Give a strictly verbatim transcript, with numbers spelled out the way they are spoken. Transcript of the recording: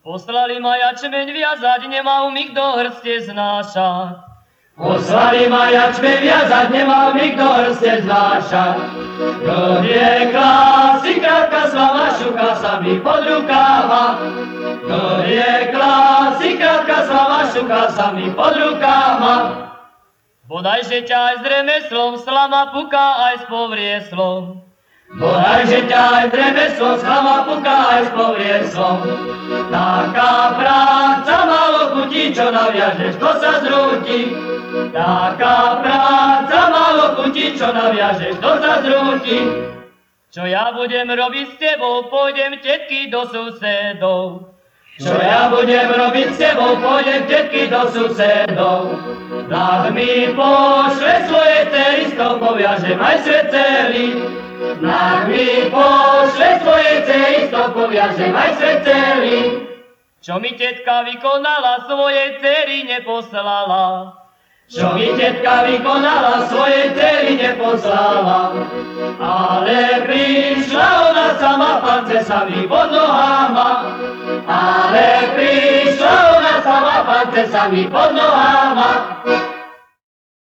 Poslali ma jačmeň viazať, nemal mi kto hrste znášať. Poslali ma jačmeň viazať, nemal mi kto hrste znášať. Kto je klásy, krátka slava, šuka sa mi pod rukama. Kto je klásy, krátka slava, šuka sa mi pod rukama. Bodajže ťa aj s remeslom, slama puká aj s povrieslom. Bodajže ťa aj s remeslom, slama puká aj s povrieslom. Taká práca malo chutí, čo naviažeš, to sa zrúti. Taká práca malo chutí, čo naviažeš, to sa zrúti. Čo ja budem robiť s tebou, pôjdem tetky do susedov. Čo ja budem robiť s tebou, pôjdem tetky do susedov. Nech mi pošle svoje cery, s tou poviažem aj svet celý. Nech mi pošle svoje cery, s tou poviažem aj svet celý. Čo mi tetka vykonala, svoje cery neposlala. Čo mi tetka vykonala, svoje cery neposlala. Ale prišla ona sama, pance sa mi pod nohama. Ale prišla ona sama, pance sa mi pod nohama.